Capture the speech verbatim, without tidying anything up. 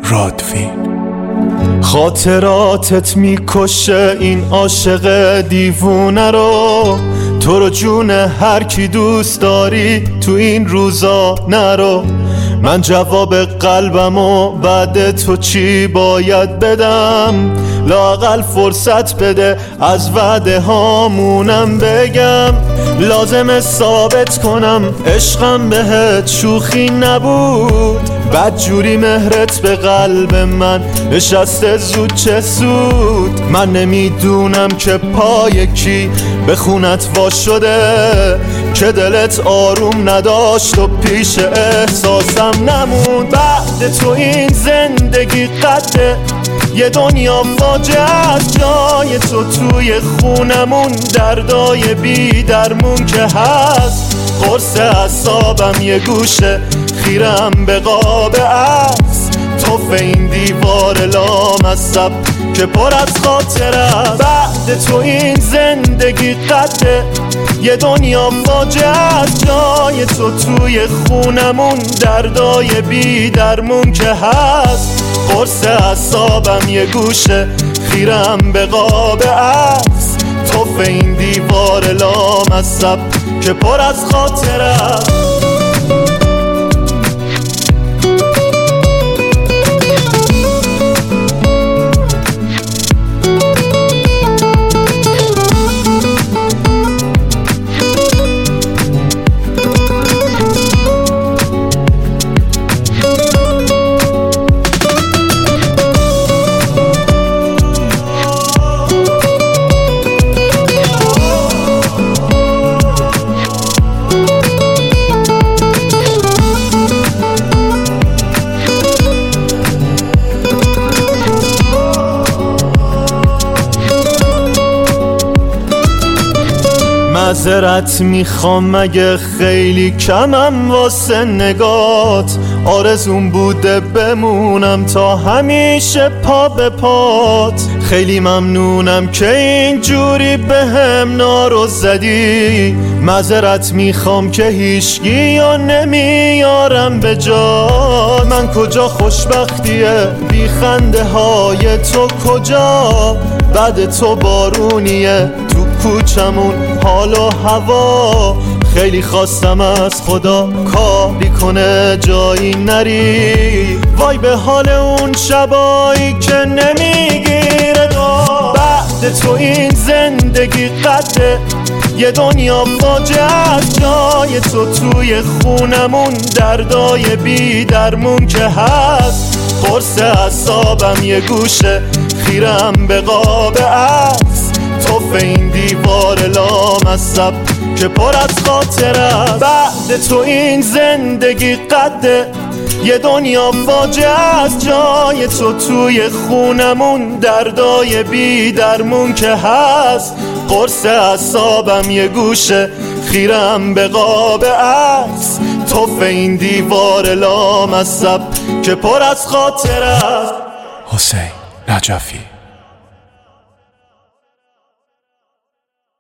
رادوین. خاطراتت میکشه این عاشق دیوونه رو، تو رو جون هر کی دوست داری تو این روزا نرو. من جواب قلبمو بعد تو چی باید بدم؟ لااقل فرصت بده از وعده هامونم بگم. لازمه ثابت کنم عشقم بهت شوخی نبود، بد جوری مهرت به قلب من نشسته زود چه سود. من نمیدونم که پای کی به خونت وا شده، که دلت آروم نداشت و پیش احساسم نموند. بعد تو این زندگی قده یه دنیا فاجعه است، جای تو توی خونمون دردای بی درمون که هست. قرص اعصابم یه گوشه خیرم به قاب عکس، توف این دیوار لامصب که پر از خاطره است. بعد تو این زندگی قده یه دنیا فاجعه است، جای تو توی خونمون دردای بی درمون که هست. قرص اعصابم یه گوشه خیرم به قاب عکس، توف این دیوار لامصب که پر از خاطره است. معذرت میخوام مگه خیلی کمم واسه نگات، آرزون بوده بمونم تا همیشه پا به پات. خیلی ممنونم که اینجوری به هم نارو زدی، معذرت میخوام که هیچگی یا نمیارم به جا. من کجا خوشبختیه بی خنده های تو کجا، بعد تو بارونیه تو کوچمون حال و هوا. خیلی خواستم از خدا کاری کنه جایی نری، وای به حال اون شبایی که نمیگیره دو. بعد تو این زندگی قده یه دنیا فاجعه است، جای تو توی خونمون دردای بی درمون که هست. قرص اعصابم یه گوشه خیرم به قاب عکس، توف این دیوار لامصب که پر از خاطره است. بعد تو این زندگی قده یه دنیا فاجعه است، جای تو توی خونمون دردای بی درمون که هست. قرص اعصابم یه گوشه خیرم به قاب عکس، توف این دیوار لامصب که پر از خاطره است. حسین نجفی.